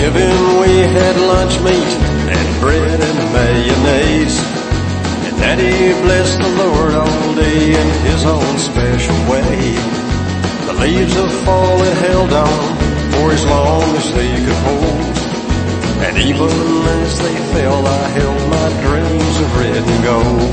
Thanksgiving we had lunch meat and bread and mayonnaise. And Daddy blessed the Lord all day in his own special way. The leaves of fall had held on for as long as they could hold. And even as they fell, I held my dreams of red and gold.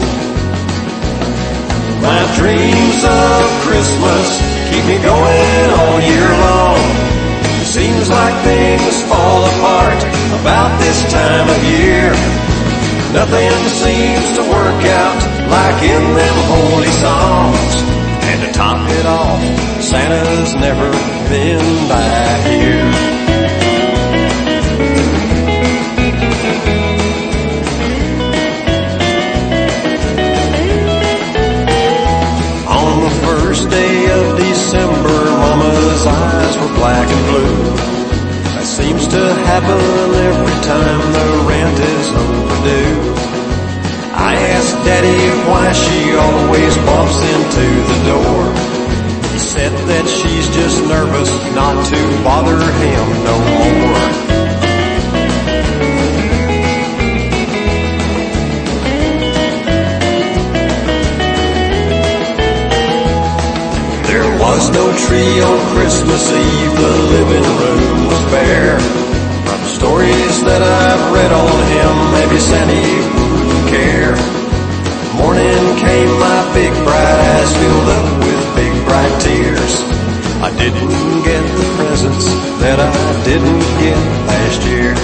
My dreams of Christmas keep me going all year long. It seems like things fall apart about this time of year. Nothing seems to work out like in them holy songs. And to top it off, Santa's never been by here. On the first day of December, Mama's eyes were black and blue. That seems to happen every time the rent is overdue. I asked Daddy why she always bumps into the door. He said that she's just nervous not to bother him no more. There was no tree on Christmas Eve, the living room was bare. From stories that I've read on him, maybe Santa wouldn't care. Morning came, my big bright eyes filled up with big bright tears. I didn't get the presents that I didn't get last year.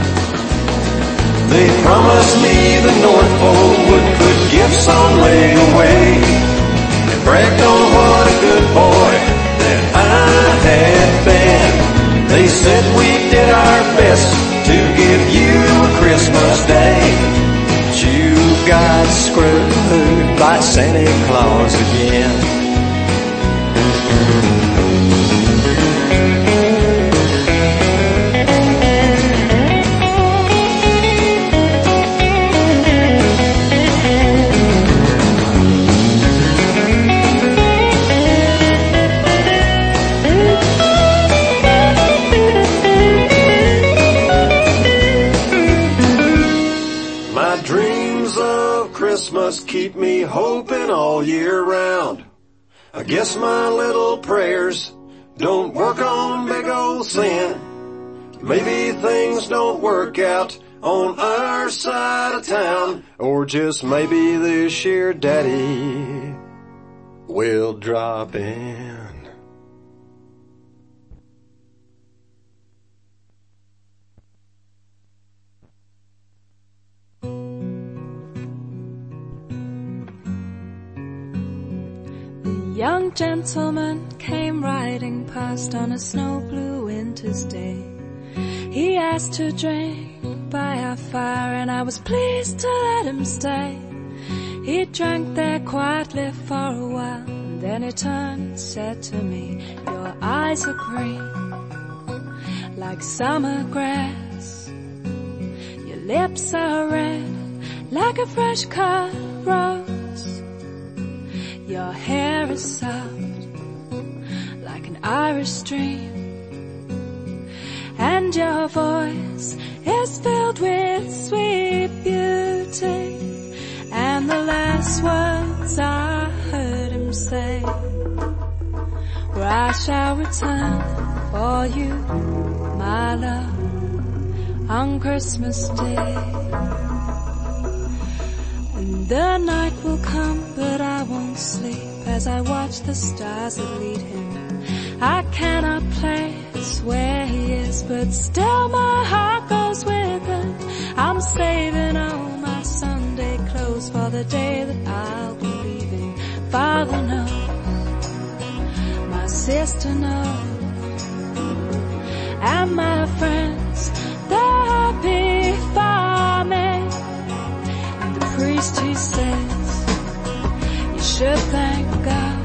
They promised me the North Pole would put gifts on layaway, and bragged on what a good boy that I had been. They said we did our best to give you a Christmas day, but you got screwed by Santa Claus again. Christmas keep me hoping all year round. I guess my little prayers don't work on big old sin. Maybe things don't work out on our side of town, or just maybe this year Daddy will drop in. Young gentleman came riding past on a snow blue winter's day. He asked to drink by our fire, and I was pleased to let him stay. He drank there quietly for a while, and then he turned and said to me, "Your eyes are green, like summer grass. Your lips are red, like a fresh cut rose. Your hair is soft, like an Irish stream, and your voice is filled with sweet beauty." And the last words I heard him say were, "I shall return for you, my love, on Christmas Day. And the night will come, but I won't sleep as I watch the stars that lead him. I cannot place where he is, but still my heart goes with him. I'm saving all my Sunday clothes for the day that I'll be leaving. Father knows, my sister knows, and my friends, they're happy for me. And the priest, he says, you should thank God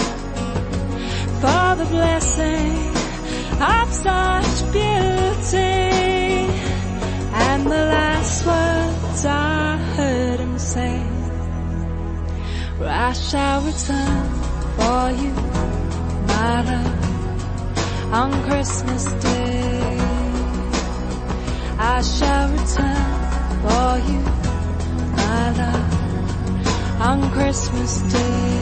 for the blessing of such beauty. And the last words I heard him say were, "I shall return for you, my love, on Christmas Day." shall return for you, my love, on Christmas Day.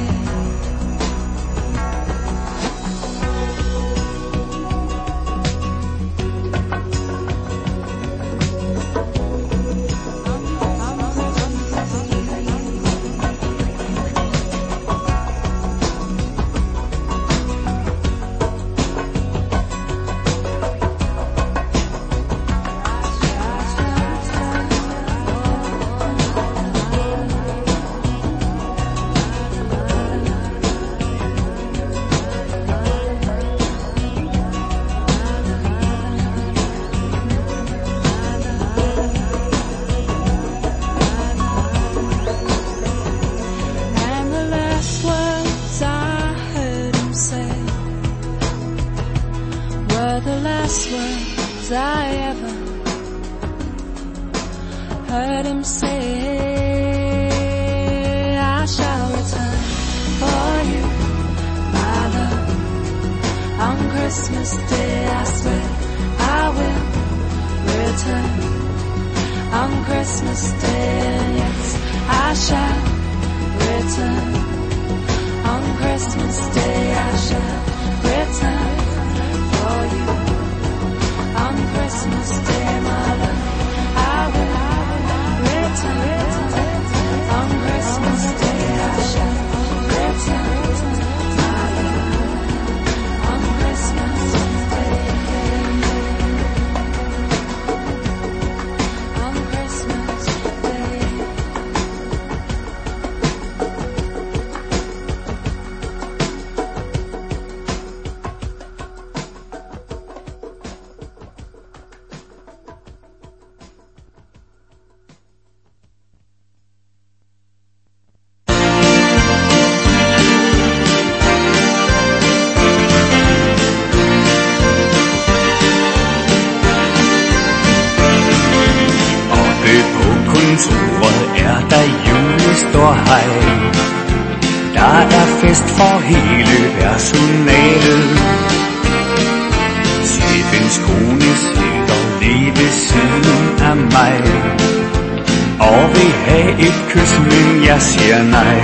The last words I ever heard him say. I shall return for you, my love, on Christmas Day. I swear I will return on Christmas Day. Yes, I shall return on Christmas Day. I shall return for you on Christmas Day, my love. I will return on Christmas Day. I shall return, my love, on Christmas Day. On Christmas Day. Er der julestårhej. Der er fest for hele personalet. Chefens kone sidder lige ved siden af mig og vil have et kys, men jeg siger nej.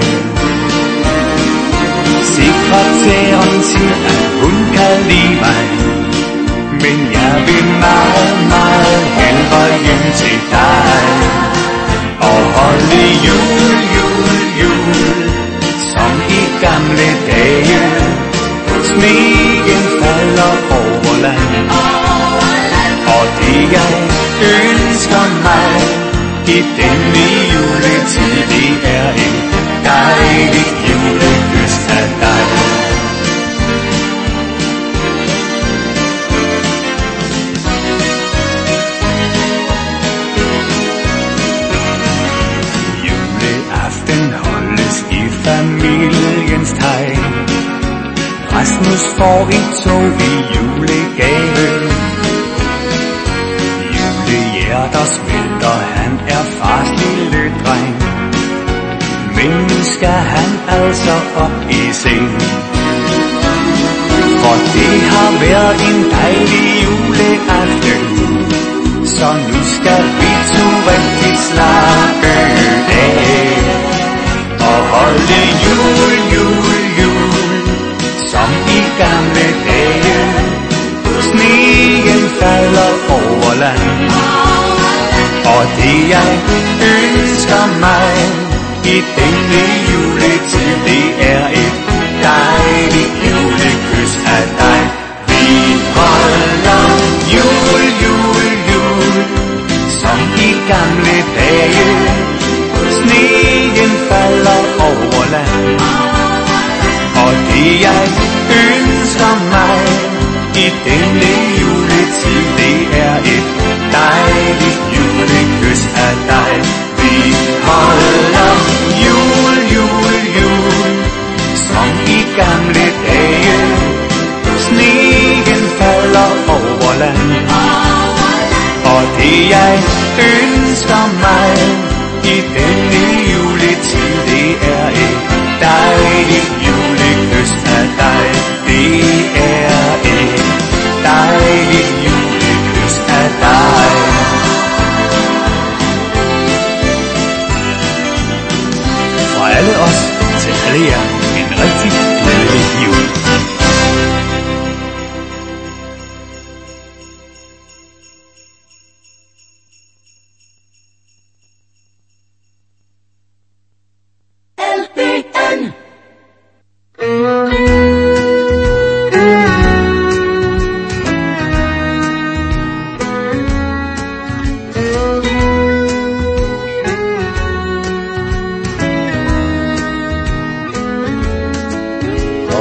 Sekretæren siger, at hun kan lide mig, men jeg vil meget, meget hellere hjem til dig og holde jul, jul, jul, som i gamle dage. Sneen falder over land, og det jeg ønsker mig i denne juletid, det er en dejlig julekys af dig. Familiens tegn. Rasmus får et tog i julegave. Julehjerter smelter, han er fars lille dreng. Men nu skal han altså op i seng, for det har været en dejlig juleaften. Så nu skal vi to rigtig slappe af og holde jul, jul, jul, som i gamle dage. Sneen falder over land, og det jeg ønsker mig i denne juletid, det er et dejligt julekys af dig. Vi holder jul, jul, jul, som i gamle dage. Sneen falder over land, og det jeg ønsker mig i denne juletid, det er et dejligt julekys af dig. Vi holder jul, jul, jul, som i gamle dage. Sneen falder over land, og det jeg ønsker mig i denne juletid, det er et dejligt julekys af dig. Det er et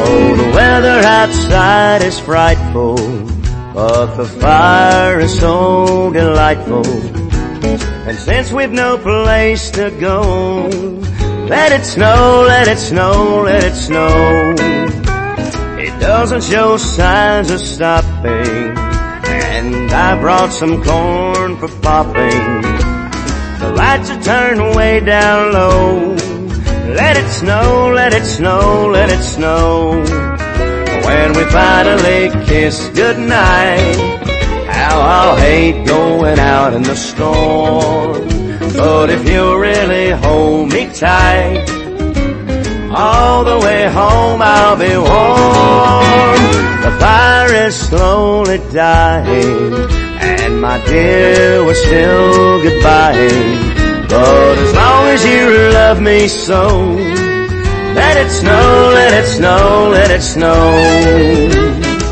Oh, the weather outside is frightful, but the fire is so delightful. And since we've no place to go, let it snow, let it snow, let it snow. It doesn't show signs of stopping, and I brought some corn for popping. The lights are turned way down low. Let it snow, let it snow, let it snow. When we finally kiss goodnight, how I'll hate going out in the storm. But if you'll really hold me tight, all the way home I'll be warm. The fire is slowly dying, and my dear, we're still goodbying. But as long as you love me so, let it snow, let it snow, let it snow.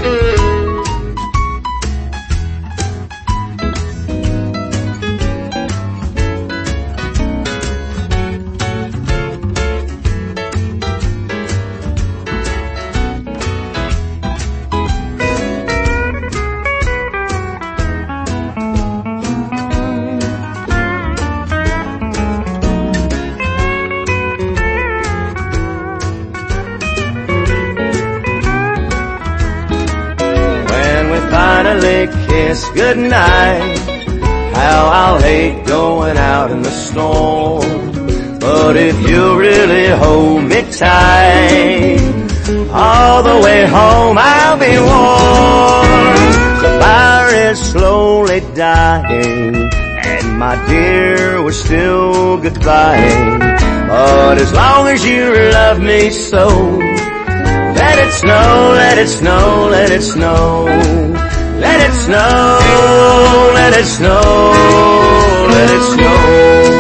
Kiss goodnight, how I'll hate going out in the storm. But if you really hold me tight, all the way home I'll be warm. The fire is slowly dying, and my dear, we're still goodbying. But as long as you love me so, let it snow, let it snow, let it snow. Let it snow, let it snow, let it snow.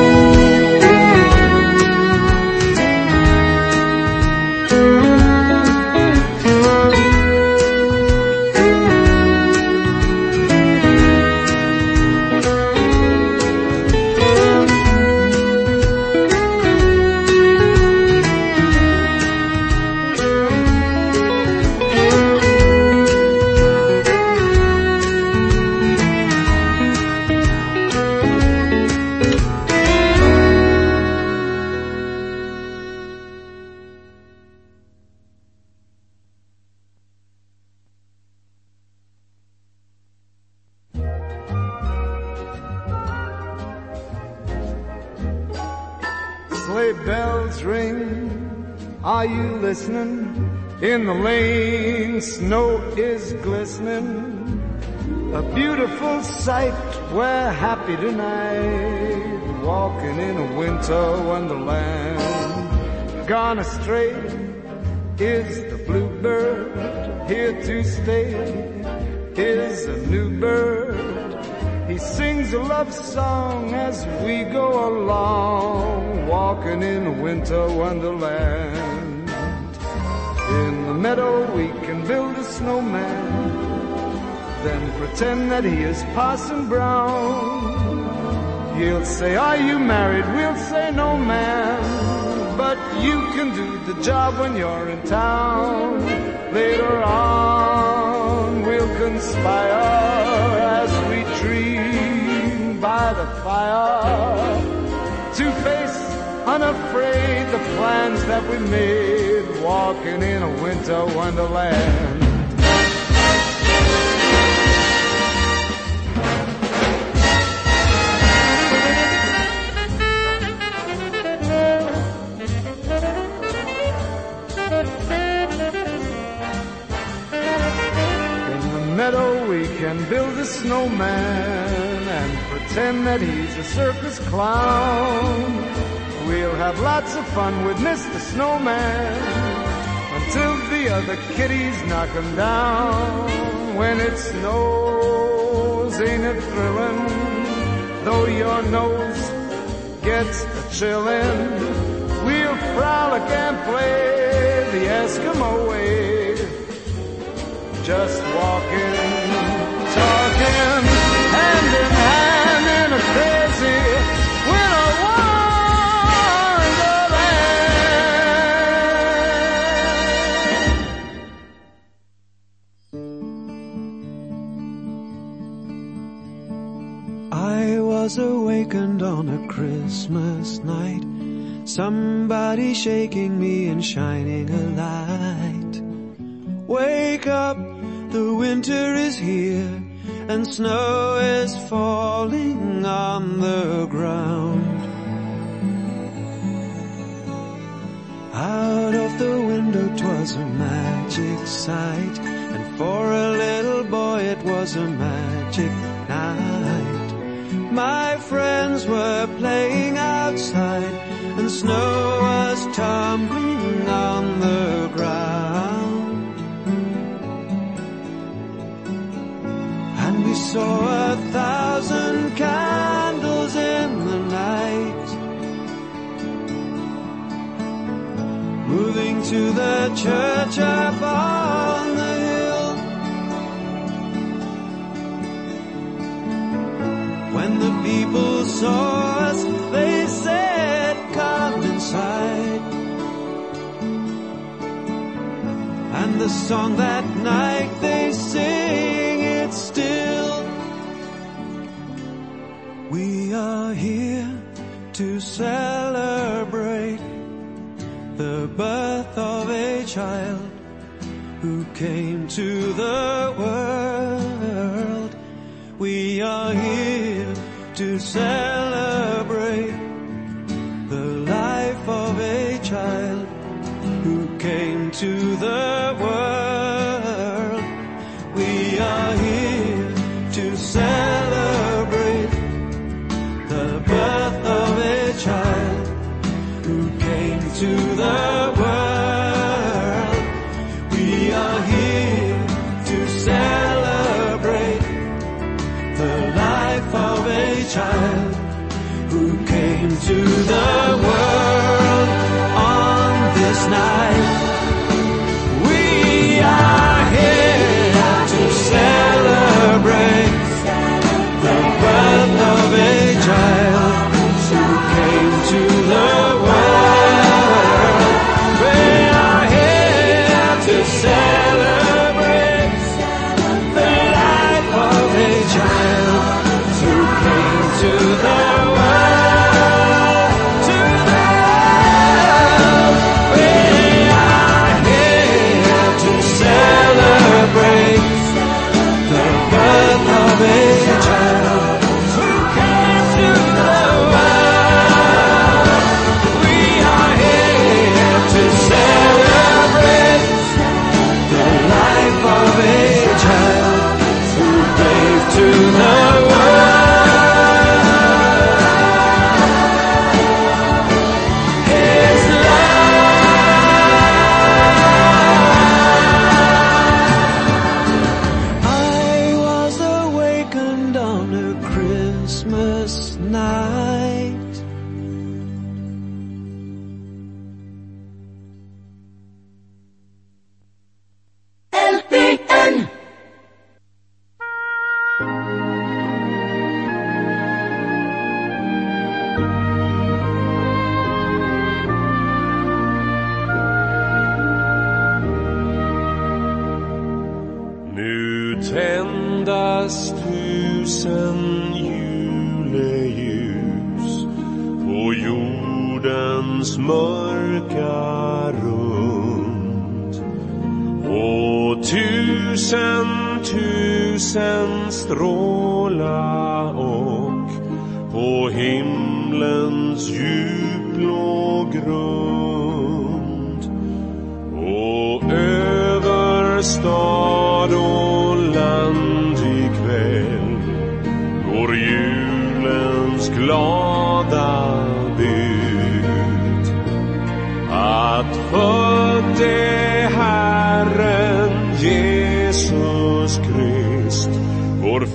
Sleigh bells ring, are you listening? In the lane, snow is glistening. A beautiful sight, we're happy tonight, walking in a winter wonderland. Gone astray is the bluebird, here to stay is a new bird. He sings a love song as we go along, walking in a winter wonderland. In the meadow we can build a snowman, then pretend that he is Parson Brown. He'll say, are you married? We'll say, no ma'am, but you can do the job when you're in town. Later on we'll conspire as we dream by the fire, to face unafraid the plans that we made, walking in a winter wonderland. Meadow we can build a snowman and pretend that he's a circus clown. We'll have lots of fun with Mr. Snowman until the other kitties knock him down. When it snows, ain't it thrilling? Though your nose gets a chillin', we'll frolic and play the Eskimo way. Just walking, talking, hand in hand in a crazy winter wonderland. was awakened on a Christmas night. Somebody shaking me and shining a light. Wake up, the winter is here, and snow is falling on the ground. Out of the window 'twas a magic sight, and for a little boy it was a magic night. My friends were playing outside, and snow was tumbling on the ground. And we saw 1,000 candles in the night, moving to the church up on the hill. When the people saw us, they said, "Come inside." And the song that night they sing it still. We are here to celebrate the birth of a child who came to the world. We are here to celebrate the life of a child who came to the world. We are here to celebrate the birth of a child who came to the world. We are here to celebrate the life of a child who came to the world on this night. We are here to celebrate the birth of a child who came to the world. We are here to celebrate the life of a child who came to the world, to the world. We are here to celebrate the birth of a child who came to the world. We are here to celebrate the life of a child who gave to the world his love. I was awakened on a Christmas night. LPN. Nu tändas 1000 juleljus på jordens mörka rund, och 1000 stråla och på himlens djupblå grund, och över stad och land ikväll går julens glada bud, att född är Herren Jesus Krist, vår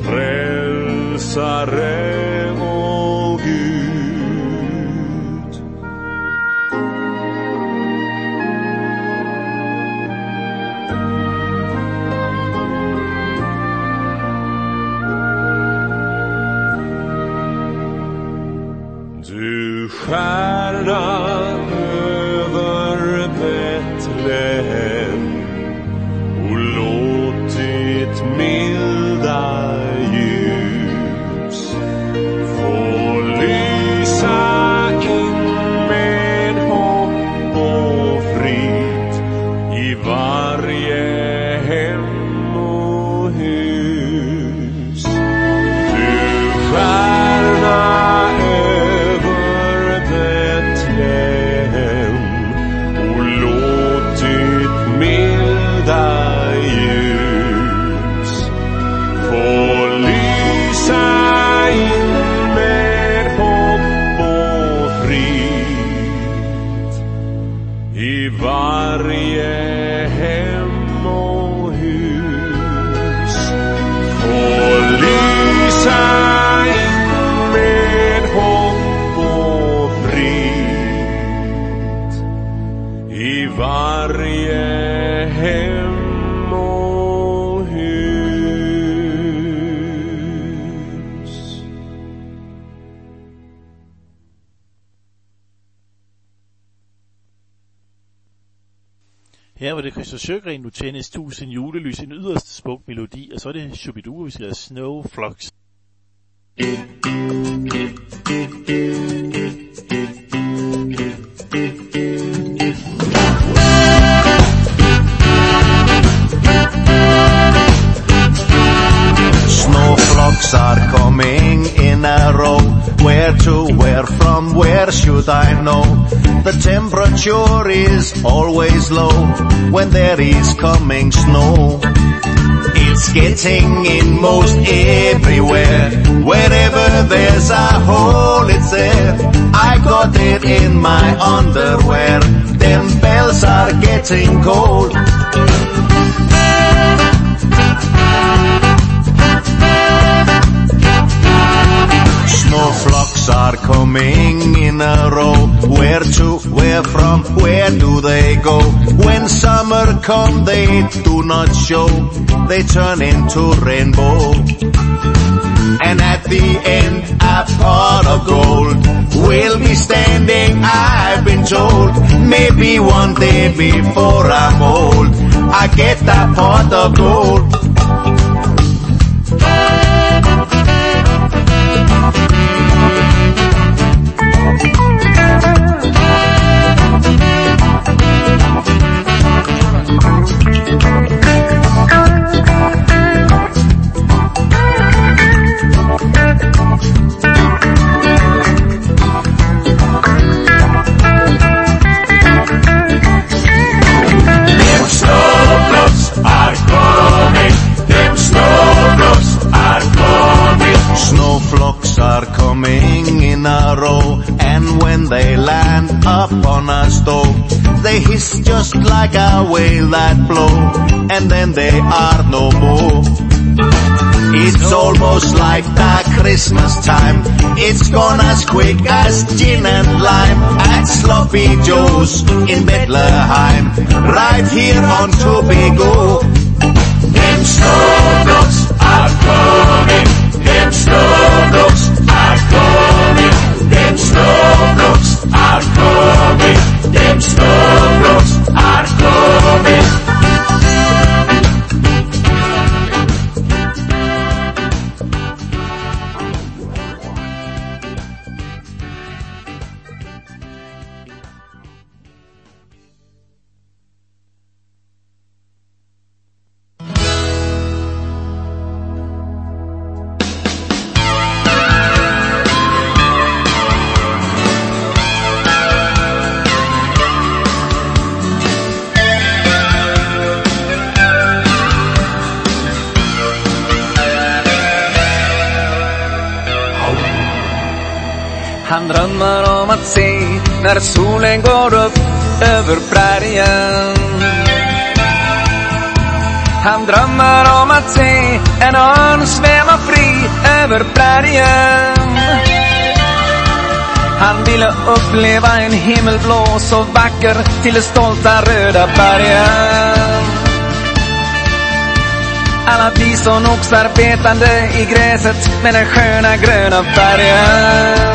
frälsare och Gud. var det Christopher Sjögren, nu tændes 1000 julelys, en yderst smuk melodi, og så er det Shubidoo, vi skal Snowflux. Snowflakes are coming in a row. Where to, where from, where should I know? The temperature is always low when there is coming snow. It's getting in most everywhere. Wherever there's a hole, it's there. I got it in my underwear. Them bells are getting cold. Snowflakes are coming in a row. Where to, where from, where do they go? When summer come, they do not show. They turn into rainbow. And at the end, a pot of gold will be standing, I've been told. Maybe one day before I'm old, I get that pot of gold. Snowflakes are coming in a row, and when they land upon a stove, they hiss just like a whale that blow, and then they are no more. It's almost like the Christmas time. It's gone as quick as gin and lime at Sloppy Joe's in Bethlehem, right here on Tobago. Them snowflakes are coming. Them snowflakes are coming. Them snowflakes are coming. Them snowflakes are coming. Han drömmer om att se när solen går upp över bergen. Han drömmer om att se en örn sväva fri över bergen. Han ville uppleva en himmelblå så vacker till de stolta röda bergen. Alla bison oxar betande i gräset med den sköna gröna bergen.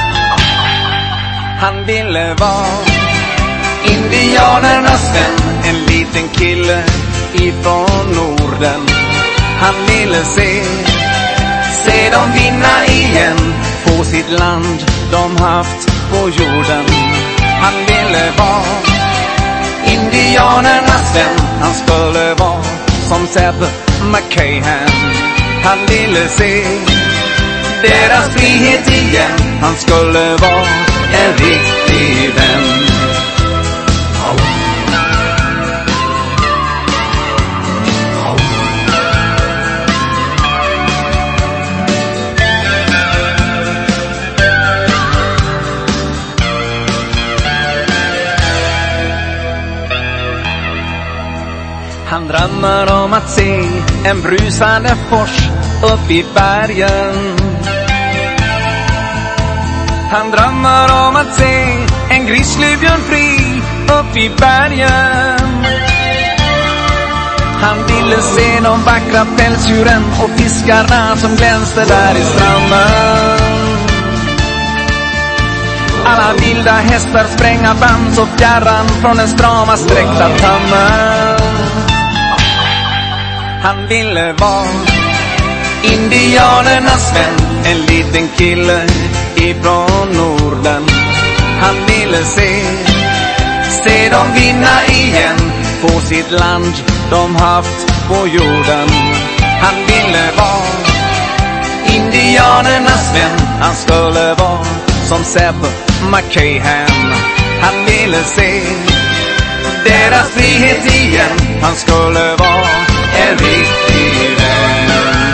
Han ville vara indianernas vän, en liten kille ifrån Norden. Han ville se dem vinna igen på sitt land de haft på jorden. Han ville vara indianernas vän, han skulle vara som Seb McCahan. Han ville se deras frihet igen, han skulle vara en riktig vän. Han drömmer om att se en brusande fors upp i bergen. Han drömmer om att se en grizzlybjörn fri upp i bergen. Han ville se de vackra pälsdjuren och fiskarna som glänste där i stranden. Alla vilda hästar spränga band så fjärran från den strama sträckta tammen. Han ville vara indianernas vän, en liten kille ifrån Norden. Han ville se dem vinna igen, få sitt land de haft på jorden. Han ville vara indianernas vän, han skulle vara som Seb McCahan. Han ville se deras frihet igen, han skulle vara en riktig vän.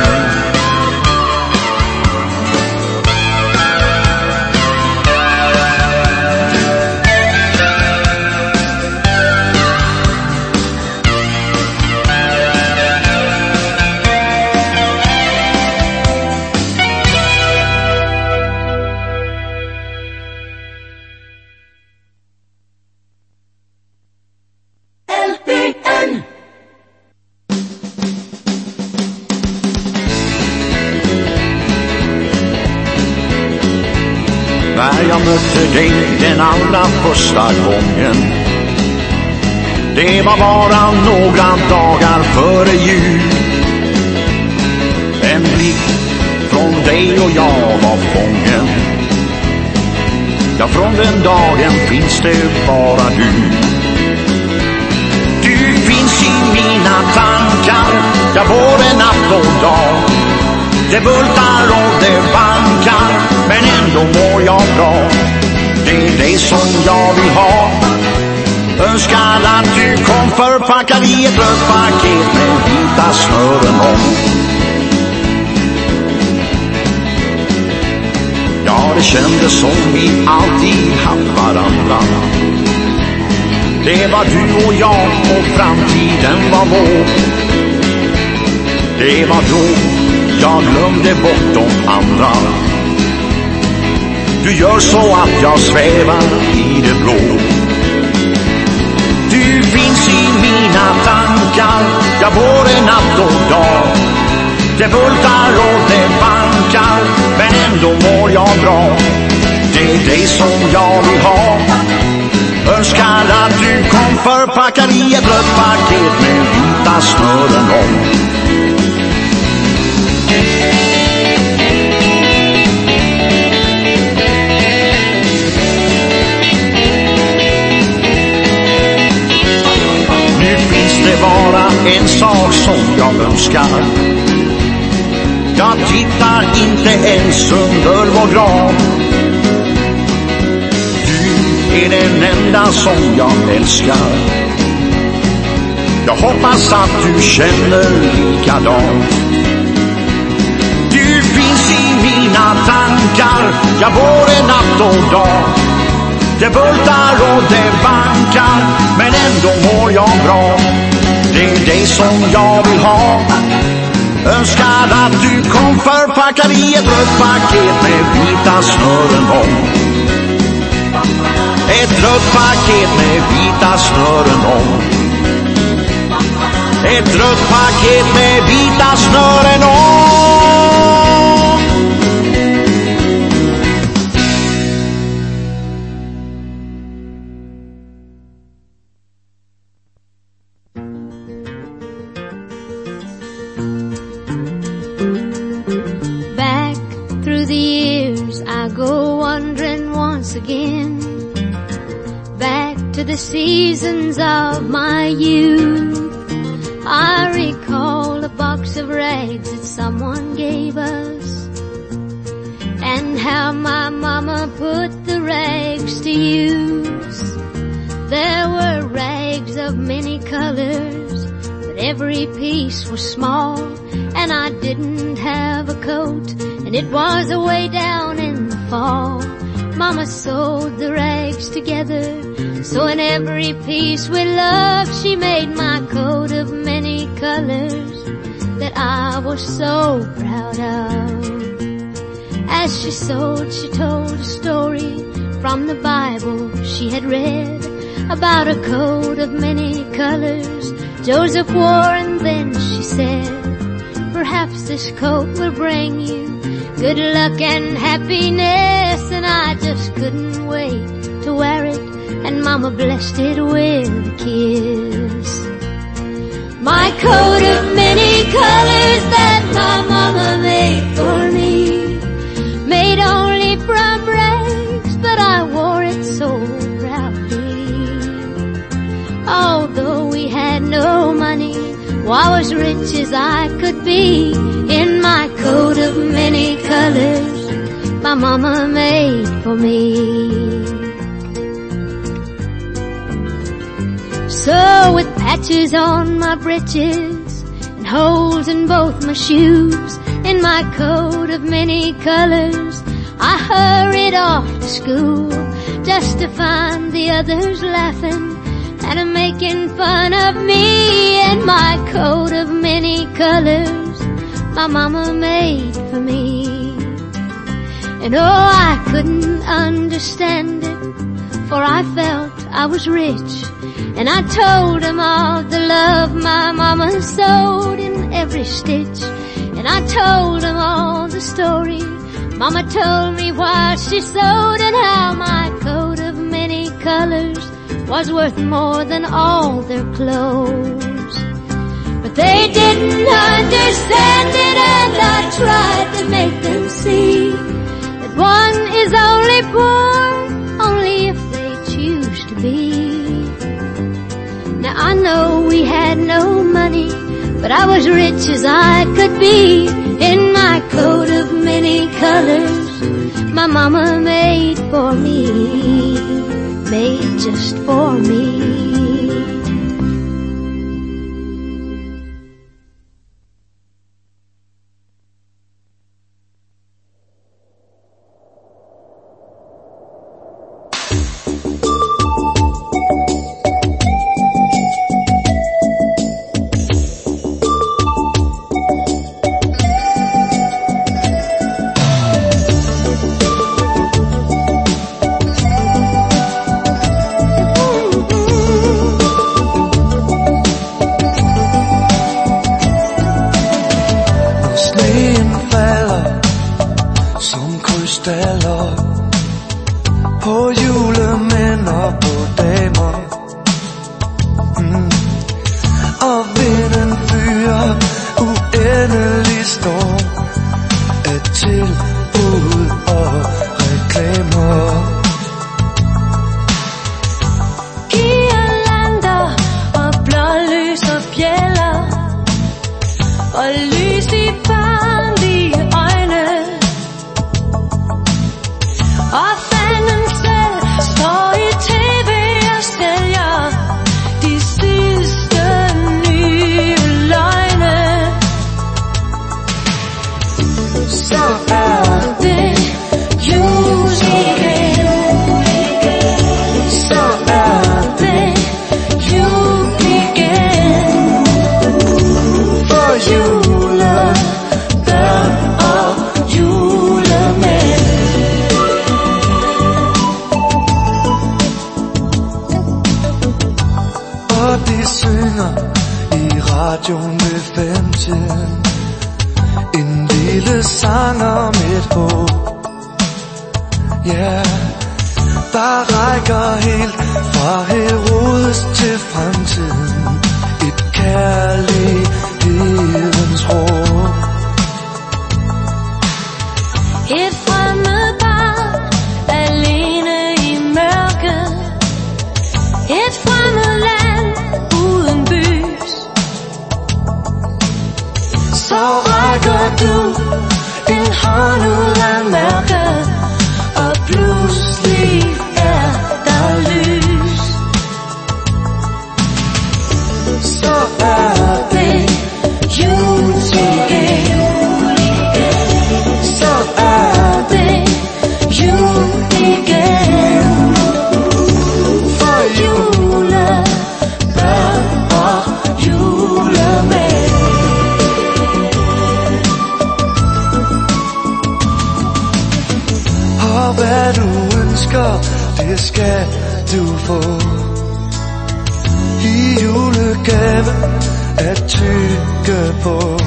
När jag mötte dig den allra första gången, det var bara några dagar före jul. En blick från dig och jag var fången. Ja, från den dagen finns det bara du. Du finns i mina tankar, ja, både natt och dag. Det bultar och det bankar, men ändå mår jag bra. Det är dig som jag vill ha. Önskar att du kom förpackad i ett rött paket med vita snören om. Ja, det kändes som vi alltid haft varandra. Det var du och jag och framtiden var vår. Det var då jag glömde bort de andra. Du gör så att jag svävar i det blå. Du finns i mina tankar, ja, både natt och dag. Det bultar och det bankar, men ändå mår jag bra. Det är dig som jag vill ha. Önskar att du kom förpackad i ett rött paket med vita snören om. Det bara en sak som jag önskar. Jag tittar inte ens under vår grav. Du är den enda som jag älskar. Jag hoppas att du känner likadant. Du finns i mina tankar, ja, både natt och dag. Det bultar och det bankar, men ändå mår jag bra. Det är dig som jag vill ha. Önskar att du kom förpackad i ett rött paket med vita snören om. Ett rött paket med vita snören om. Ett rött paket med vita snören om. Back through the years I go wandering once again, back to the seasons of my youth. I recall a box of rags that someone gave us, and how my mama put the rags to use. There were rags of many colors, but every piece was small, and I didn't have a coat, and it was away down in the fall. Mama sewed the rags together, so in every piece with love she made my coat of many colors that I was so proud of. As she sewed, she told a story from the Bible she had read about a coat of many colors Joseph wore, and then she said, perhaps this coat will bring you good luck and happiness and I just couldn't wait to wear it, and Mama blessed it with a kiss. My coat of many colors that my Mama made for me, made only from rags, but I wore it so proudly. Although we had no money, I was rich as I could be, in my coat of many colors my Mama made for me. So with patches on my breeches and holes in both my shoes, in my coat of many colors I hurried off to school, just to find the others laughing and making fun of me, in my coat of many colors my Mama made for me. And oh, I couldn't understand it, for I felt I was rich, and I told them all the love my Mama sewed in every stitch. And I told them all the story Mama told me while she sewed, and how my coat of many colors was worth more than all their clothes. But they didn't understand it, and I tried to make them see that one is only poor only if they choose to be. Now I know we had no money, but I was rich as I could be, in my coat of many colors my Mama made for me, made just for me.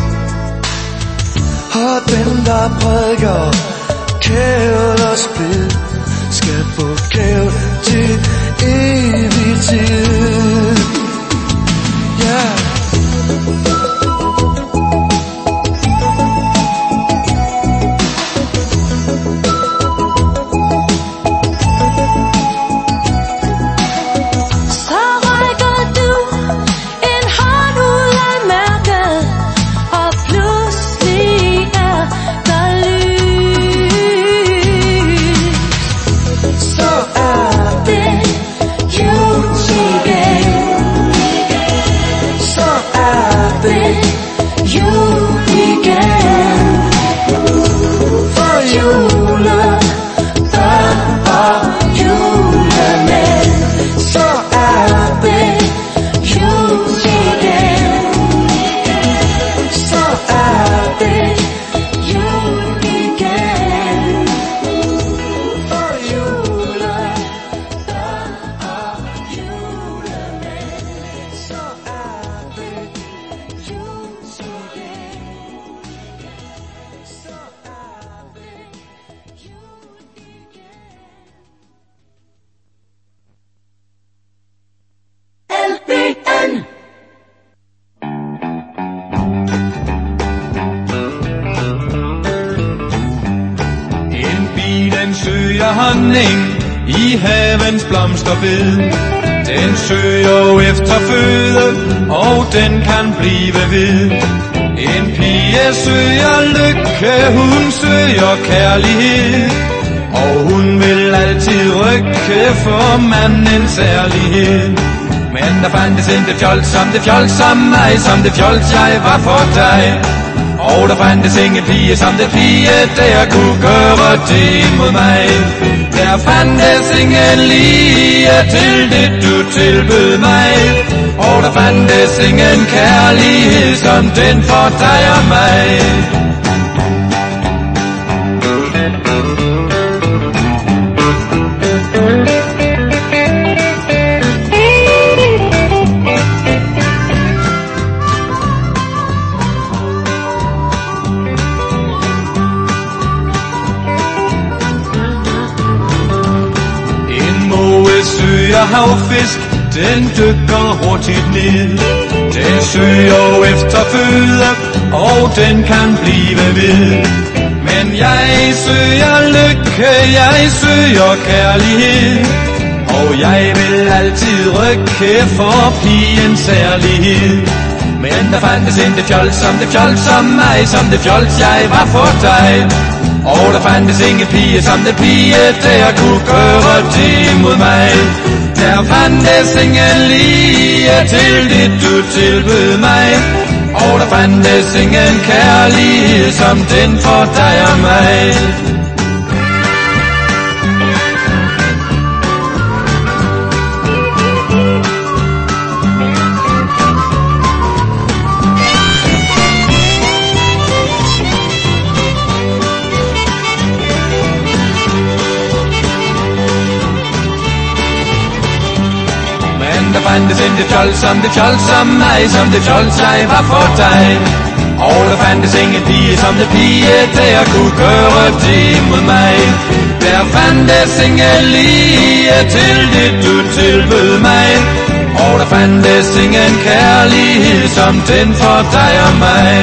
Og den der prædiker kærlighedsbid, skal få gave til evig tid. Ja. I havens blomsterbed. Den søger efter føde, og den kan blive ved. En pige søger lykke, hun søger kærlighed, og hun vil altid rykke for mandens ærlighed. Men der fandtes ikke det fjols som mig, som det fjols jeg var for dig. Og der fandtes ingen pige som det pige, der kunne gøre det mod mig. Der fandtes ingen lige til det du tilbød mig. Og der fandtes ingen kærlighed som den for dig og mig. Havfisk, den dykker hurtigt ned. Den søger efter føde, og den kan blive ved. Men jeg søger lykke, jeg søger kærlighed, og jeg vil altid rykke for pigens ærlighed. Men der fandtes ikke det fjols som mig, som det fjols jeg var for dig. Og der fandtes ingen pige som det pige, der kunne gøre det mod mig. Der fandtes ingen lige til det du tilbød mig. Og der fandtes ingen kærlighed som den for dig og mig. Der fandtes ikke det fjols som mig, som det fjols jeg var for dig. Og der fandtes ingen pige som det pige, der kunne gøre det mod mig. Der fandtes ingen lige til det du tilbød mig. Og der fandtes ingen kærlighed som den for dig og mig.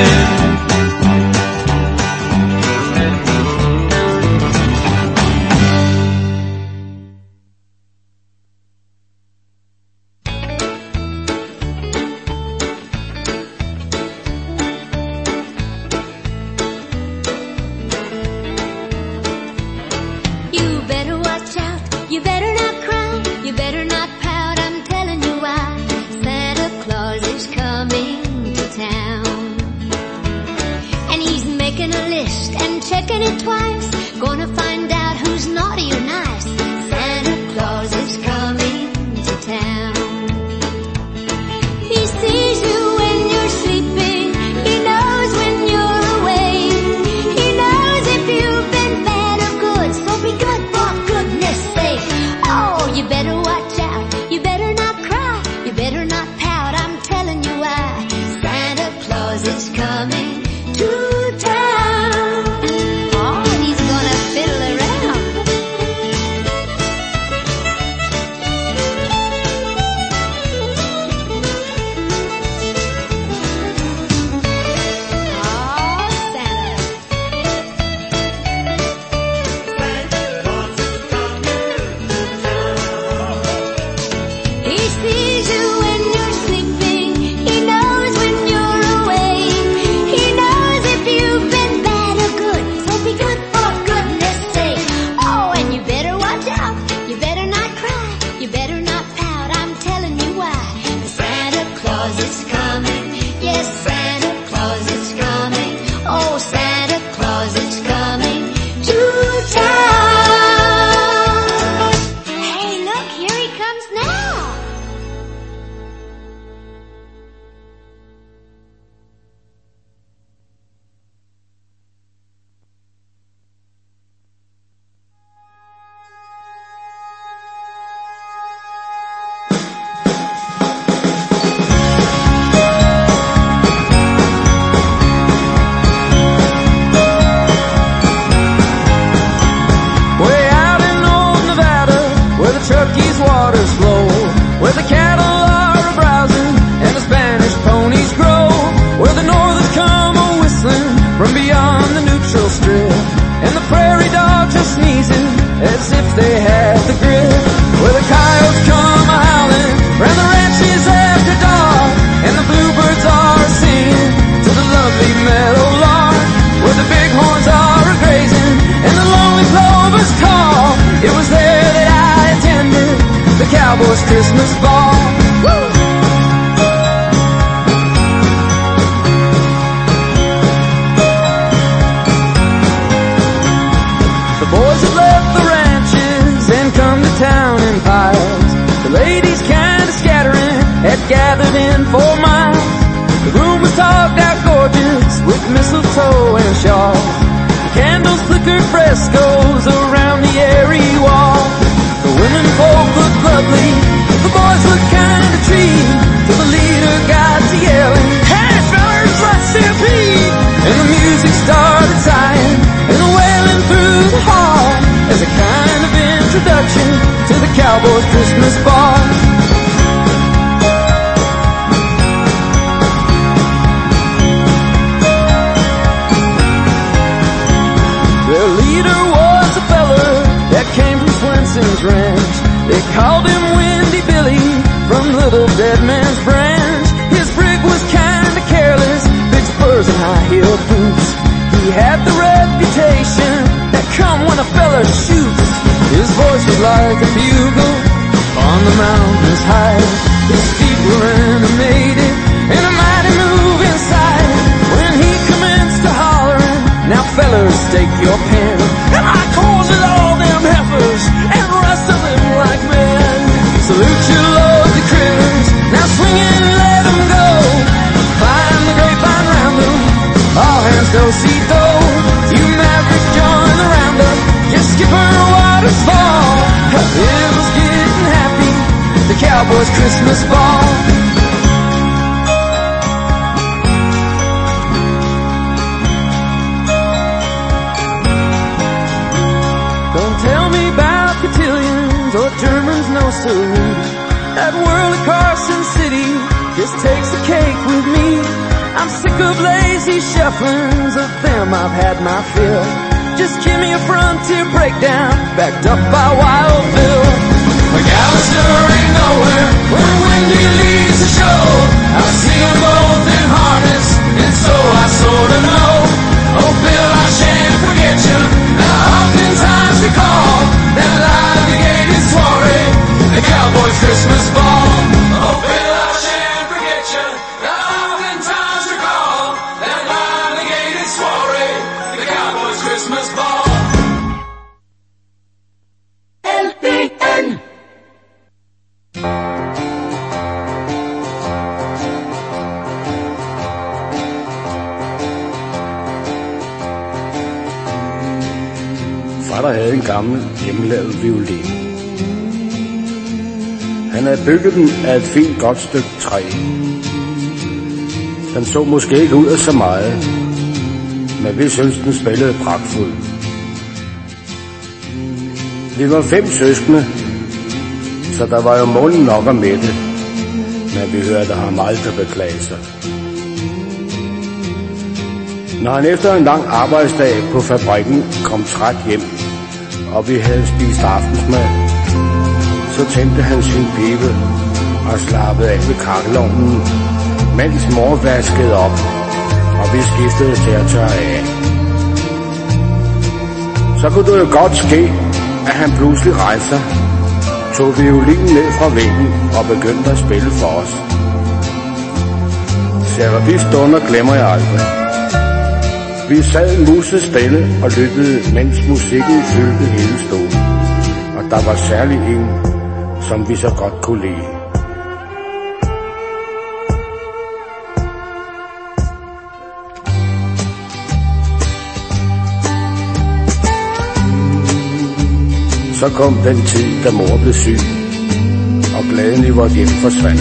Christmas ball. Woo! The boys have left the ranches and come to town in piles. The ladies kinda scattering had gathered in 4 miles. The room was talked out gorgeous with mistletoe and shawls. The candles flickered frescoes around the airy wall. The women folk looked lovely, the boys looked kinda treed, till the leader got to yelling, "Hey fellas, let's stampede!" And the music started sighing and wailing through the hall as a kind of introduction to the Cowboys' Christmas ball. Their leader was a feller that came from Swenson's ranch. They called him Windy Billy from Little Dead Man's Branch. His rig was kinda careless, big spurs and high-heeled boots. He had the reputation that come when a fella shoots. His voice was like a bugle on the mountains high. His feet were animated and a mighty move inside. When he commenced to hollering, "Now fellers, stake your pen, and I calls it all them heifers and rest of them like men. Salute your lords and critters, now swing and let them go. Climb the grapevine round them, all hands go see do. You mavericks join the roundup, you skipper waters fall. It was getting happy, the Cowboys' Christmas ball. Don't tell me about cotillions or Germans, no siree. That world of Carson City just takes the cake with me. I'm sick of lazy shufflings, of them I've had my fill. Just give me a frontier breakdown, backed up by Wild Bill. McAllister ain't nowhere when Windy leaves the show. I've seen them both in harness, and so I sorta know. Oh Bill, I shan't forget you. Now oftentimes recall that live-gated soiree, the Cowboys' Christmas ball. Oh Bill, I shan't forget you. Now oftentimes recall that live-gated soiree, the Cowboys' Christmas ball. LPN. Far der havde en gammel hjemmelavet violin. Han havde bygget den af et fint godt stykke træ. Den så måske ikke ud af så meget, men vi syntes den spillede pragtfuldt. Vi var 5 søskende, så der var jo målen nok at mætte, men vi hørte ham aldrig beklage sig. Når han efter en lang arbejdsdag på fabrikken kom træt hjem, og vi havde spist aftensmad, så tændte han sin pibe og slappede af ved kakkelovnen, mens mor vaskede op, og vi skiftede til at tørre af. Så kunne det jo godt ske, at han pludselig rejste sig, tog violinen ned fra væggen og begyndte at spille for os. Selvom stunder glemmer jeg aldrig. Vi sad musestille og lyttede, mens musikken fyldte hele stolen, og der var særlig en, som vi så godt kunne lide. Så kom den tid, da mor blev syg, og glæden i vort hjem forsvandt.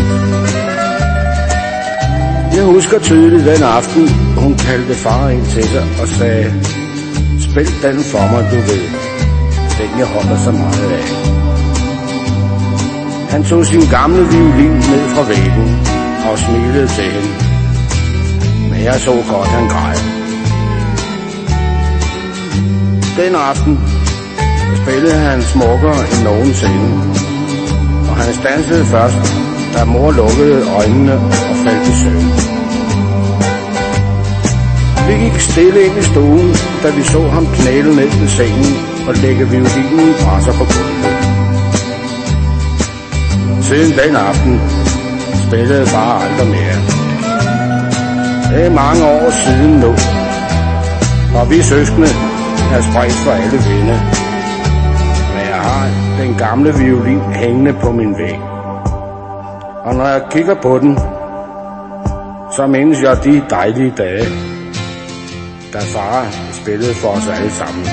Jeg husker tydeligt den aften, hun kaldte far ind til sig og sagde, spil den for mig, du ved, den jeg holder så meget af. Han tog sin gamle violin ned fra væggen og smilede til hende, men jeg så godt, han græd. Den aften spillede han smukkere end nogensinde, og han standsede først, da mor lukkede øjnene og faldt i søvn. Vi gik stille ind i stuen, da vi så ham knæle ned til sengen og lægge violinen fra sig på gulvet. siden den aften spillede far aldrig mere. Det er mange år siden nu, og vi søskende er spredt for alle vinde. Men jeg har den gamle violin hængende på min væg. Og når jeg kigger på den, så mindes jeg de dejlige dage, da far spillede for os alle sammen.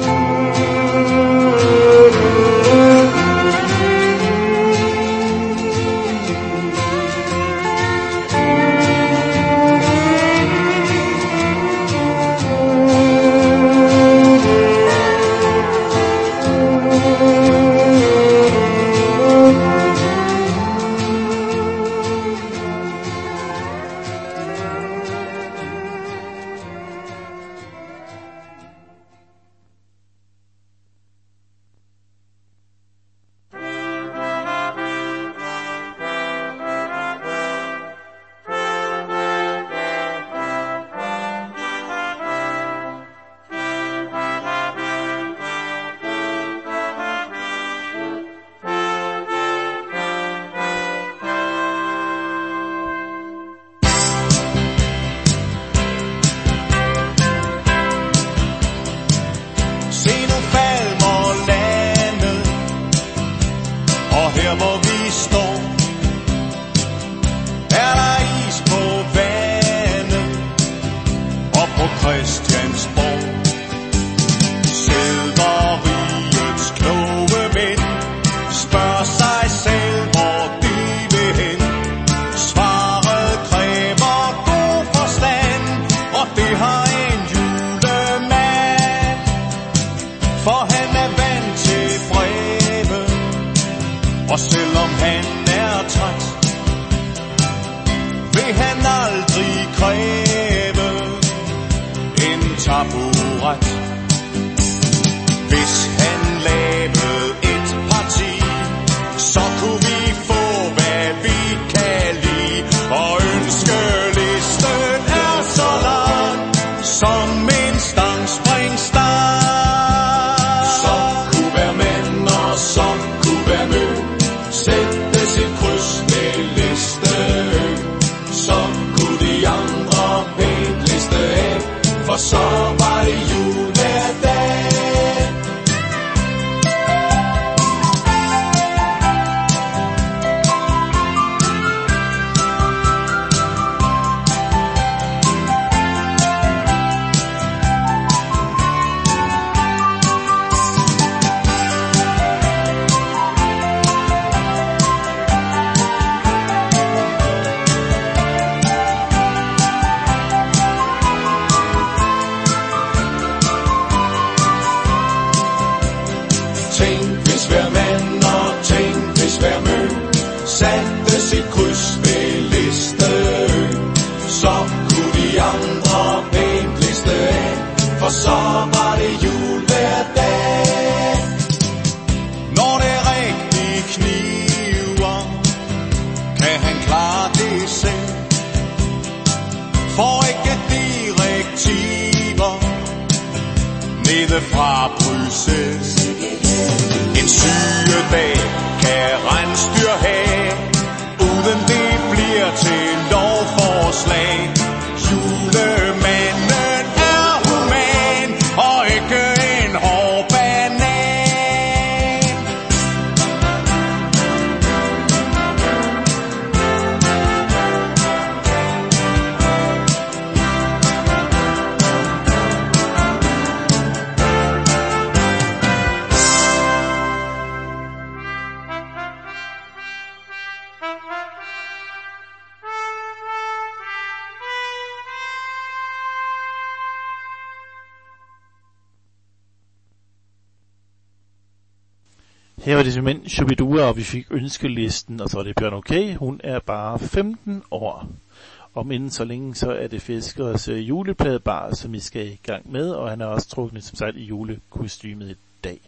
Her var det simpelthen Shubidua, og vi fik ønskelisten, og så var det Bjørn Okay. Hun er bare 15 år. Om inden så længe, så er det Fiskers julepladebar, som vi skal i gang med, og han er også trukket som sagt i julekostymet i dag.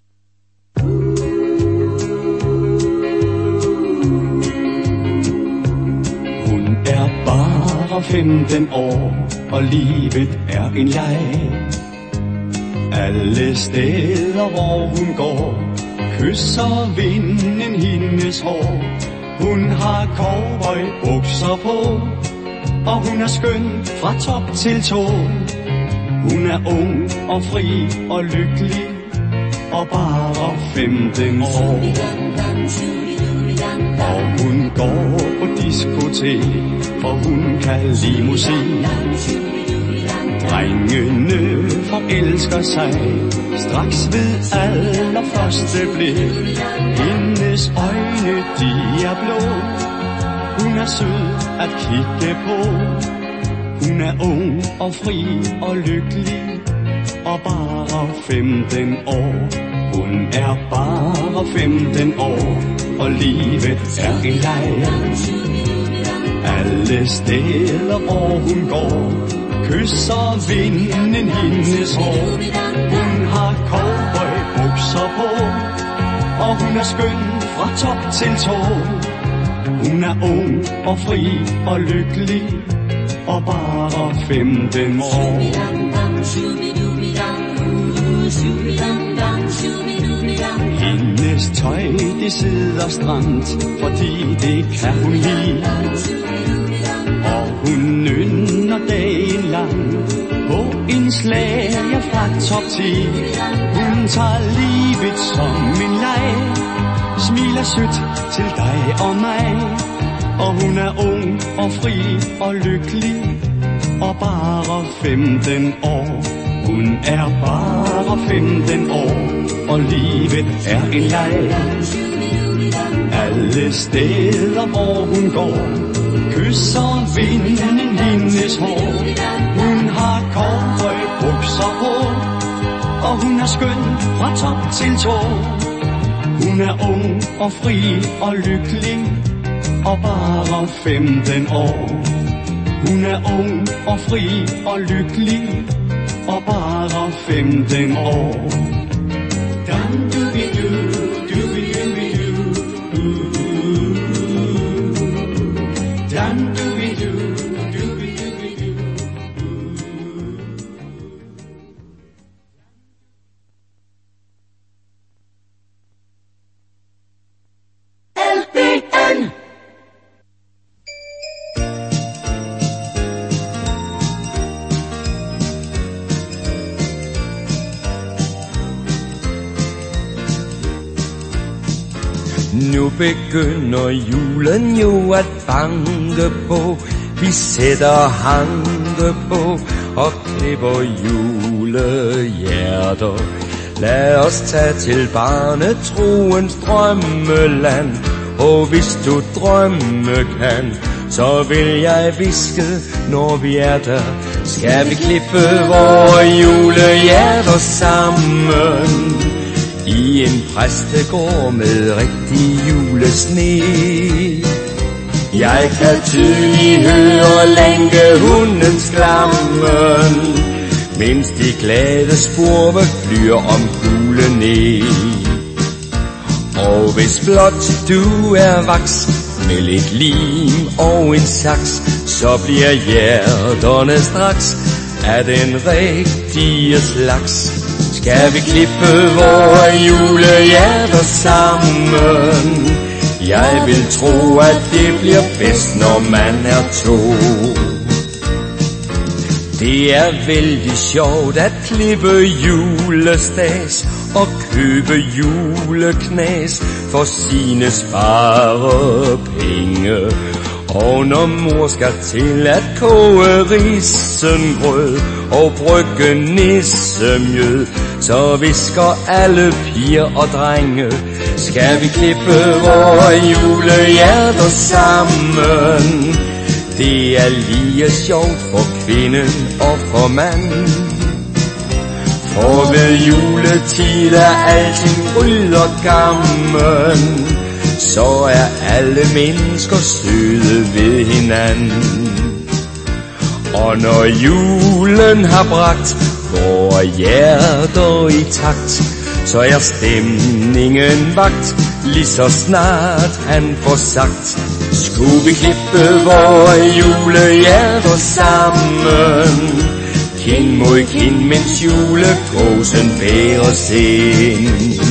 Hun er bare 15 år, og livet er en leg. Alle steder, hvor hun går, kysser vinden hendes hår. Hun har cowboybukser på, og hun er skøn fra top til tå. Hun er ung og fri og lykkelig, og bare 15 år. Og hun går på diskotek, for hun kan lide musik. Drengene forelsker sig straks ved allerførste blik. Hendes øjne, de er blå. Hun er sød at kigge på. Hun er ung og fri og lykkelig, og bare 15 år. Hun er bare 15 år, og livet er en leg. Alle steder hvor hun går, kysser vinden hendes hår. Hun har cowboybukser på, og hun er skøn fra top til tå. Hun er ung og fri og lykkelig, og bare 15 år. Hendes tøj, det sidder stramt, fordi det kan hun lide. Og hun nynner dagen lang på en slager fra top 10. Hun tager livet som en leg, smiler sødt til dig og mig. Og hun er ung og fri og lykkelig, og bare 15 år. Hun er bare 15 år, og livet er en leg. Alle steder hvor hun går, kysser vinden hendes hår. Hun har cowboybukser på, og hun er skøn fra top til tå. Hun er ung og fri og lykkelig, og bare 15 år. Hun er ung og fri og lykkelig, og bare 15 år. Dan du bi du, du bi du bi du. Dan du bi du, du bi du bi du. LPN. Nu begynder julen jo at banke på. Vi sætter hanke på og klipper julehjerter. Lad os tage til barnetroens drømmeland. Og hvis du drømme kan, så vil jeg viske, når vi er der. Skal vi klippe vore julehjerter sammen i en præstegård med rigtig julesne. Jeg kan tydeligt høre lænkehundens klammen, mens de glade spurve flyr om gule næ. Og hvis blot du er vaks med lidt lim og en saks, så bliver hjerterne straks af den rigtige slags. Skal vi klippe vore julehjerter sammen? Jeg vil tro, at det bliver bedst, når man er to. Det er vældig sjovt at klippe julestas og købe juleknas for sine sparepenge. Og når mor skal til at koge risengrød og brygge nissemjød, så visker alle piger og drenge, skal vi klippe vore julehjerter sammen. Det er lige sjovt for kvinden og for manden. For ved juletid er alting fryd og gammen, så er alle mennesker søde ved hinanden. Og når julen har bragt vore hjerter i takt, så er stemningen vagt, lige så snart han får sagt: skulle vi klippe vore julehjerter sammen, kind mod kind, mens julekosen bæres ind.